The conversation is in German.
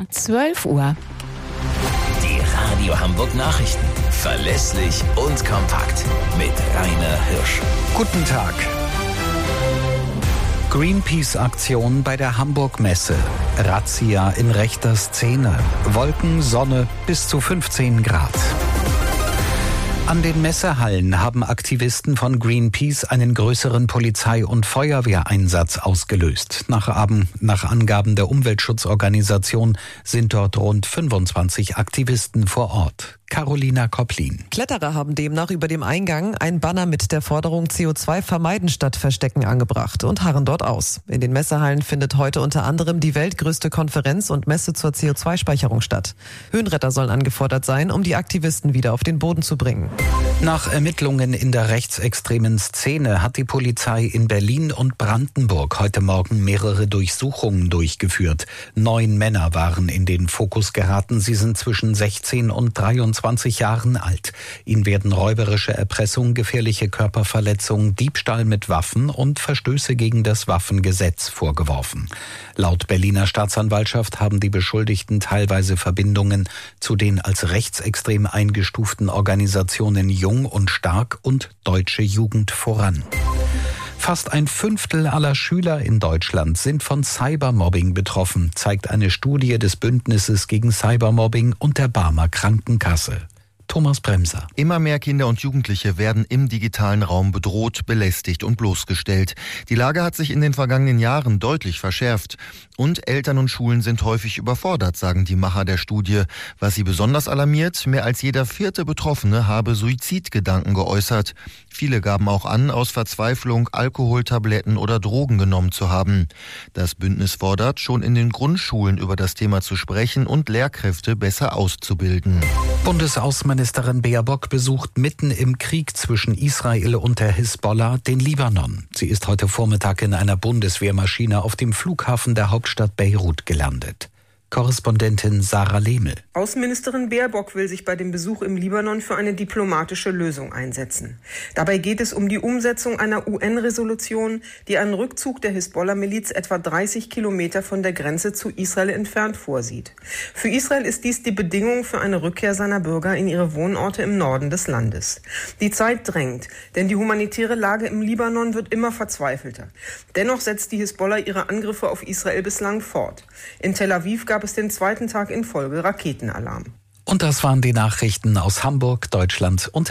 Uhr. 12 Uhr. Die Radio Hamburg Nachrichten. Verlässlich und kompakt. Mit Rainer Hirsch. Guten Tag. Greenpeace-Aktion bei der Hamburg-Messe. Razzia in rechter Szene. Wolken, Sonne bis zu 15 Grad. An den Messehallen haben Aktivisten von Greenpeace einen größeren Polizei- und Feuerwehreinsatz ausgelöst. Nach Angaben der Umweltschutzorganisation sind dort rund 25 Aktivisten vor Ort. Carolina Kopplin. Kletterer haben demnach über dem Eingang ein Banner mit der Forderung CO2 vermeiden statt verstecken angebracht und harren dort aus. In den Messehallen findet heute unter anderem die weltgrößte Konferenz und Messe zur CO2-Speicherung statt. Höhenretter sollen angefordert sein, um die Aktivisten wieder auf den Boden zu bringen. Nach Ermittlungen in der rechtsextremen Szene hat die Polizei in Berlin und Brandenburg heute Morgen mehrere Durchsuchungen durchgeführt. 9 Männer waren in den Fokus geraten. Sie sind zwischen 16 und 23 Jahren alt. Ihnen werden räuberische Erpressung, gefährliche Körperverletzung, Diebstahl mit Waffen und Verstöße gegen das Waffengesetz vorgeworfen. Laut Berliner Staatsanwaltschaft haben die Beschuldigten teilweise Verbindungen zu den als rechtsextrem eingestuften Organisationen Jung und Stark und Deutsche Jugend voran. Fast ein Fünftel aller Schüler in Deutschland sind von Cybermobbing betroffen, zeigt eine Studie des Bündnisses gegen Cybermobbing und der Barmer Krankenkasse. Thomas Bremser. Immer mehr Kinder und Jugendliche werden im digitalen Raum bedroht, belästigt und bloßgestellt. Die Lage hat sich in den vergangenen Jahren deutlich verschärft. Und Eltern und Schulen sind häufig überfordert, sagen die Macher der Studie. Was sie besonders alarmiert, mehr als jeder 4. Betroffene habe Suizidgedanken geäußert. Viele gaben auch an, aus Verzweiflung Alkoholtabletten oder Drogen genommen zu haben. Das Bündnis fordert, schon in den Grundschulen über das Thema zu sprechen und Lehrkräfte besser auszubilden. Bundesaußenministerin Baerbock besucht mitten im Krieg zwischen Israel und der Hisbollah den Libanon. Sie ist heute Vormittag in einer Bundeswehrmaschine auf dem Flughafen der Hauptstadt Beirut gelandet. Korrespondentin Sarah Lehmel. Außenministerin Baerbock will sich bei dem Besuch im Libanon für eine diplomatische Lösung einsetzen. Dabei geht es um die Umsetzung einer UN-Resolution, die einen Rückzug der Hisbollah-Miliz etwa 30 Kilometer von der Grenze zu Israel entfernt vorsieht. Für Israel ist dies die Bedingung für eine Rückkehr seiner Bürger in ihre Wohnorte im Norden des Landes. Die Zeit drängt, denn die humanitäre Lage im Libanon wird immer verzweifelter. Dennoch setzt die Hisbollah ihre Angriffe auf Israel bislang fort. In Tel Aviv gab es den 2. Tag in Folge Raketenalarm. Und das waren die Nachrichten aus Hamburg, Deutschland und